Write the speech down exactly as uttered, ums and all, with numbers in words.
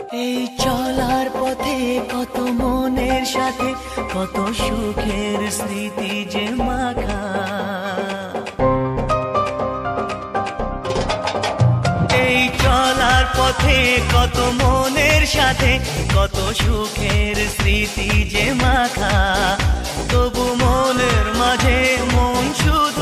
এই চলার পথে কত মনের সাথে কত সুখের স্মৃতি যে মাখা, এই চলার পথে কত মনের সাথে কত সুখের স্মৃতি যে মাখা, তবু মনের মাঝে মন শুধু